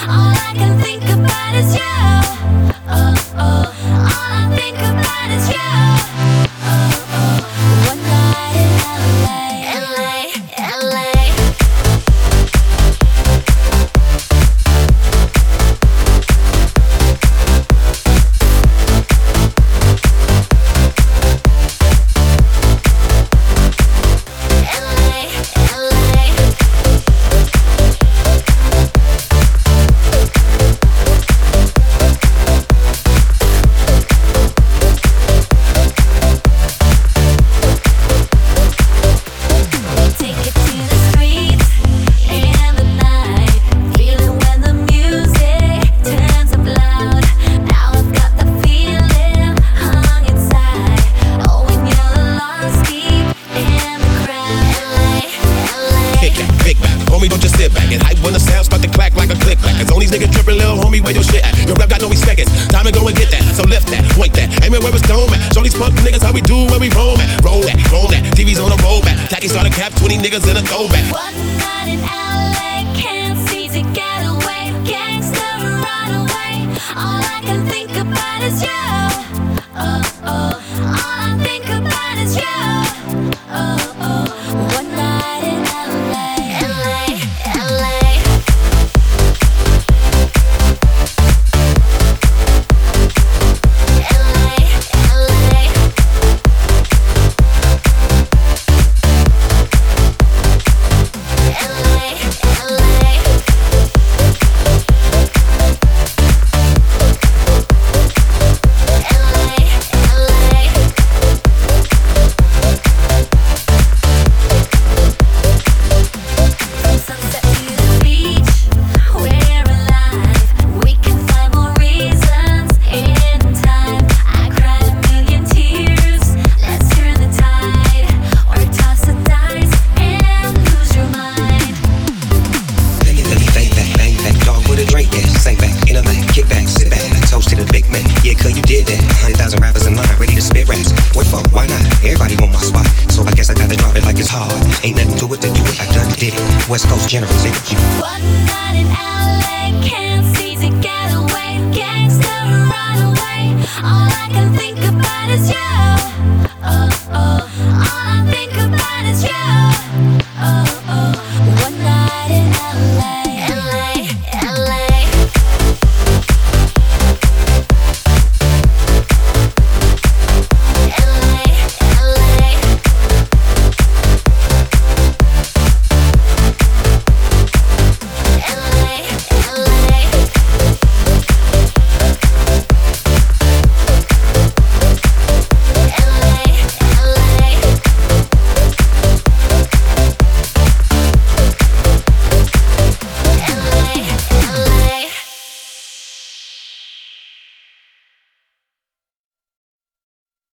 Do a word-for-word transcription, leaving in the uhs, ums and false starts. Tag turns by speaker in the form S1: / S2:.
S1: All I can think about is you. Oh, oh. All I think about is you. Oh, oh. One night in L A, L A, L A.
S2: Homie, don't just sit back and hype when the sound start to clack like a click clack. Cause on these niggas trippin', little homie, where your shit at? Your rap got no respect, it's time to go and get that. So lift that, point that, aim it where it's dome at. Show these punk niggas how we do when we roam at. Roll that, roll that, T V's on the roll back. Tacky starter cap, twenty niggas in a throwback.
S1: One night in L A, can't see to get away. Gangsta run away. All I can think about is you. Oh, oh. All I think about is you. Oh, oh. One night in L A.
S3: Ain't nothing to it to do it, I done did it. West Coast General, say you.
S1: One night in L A, can't see to get away. Gangsta run away. All I can think about is you.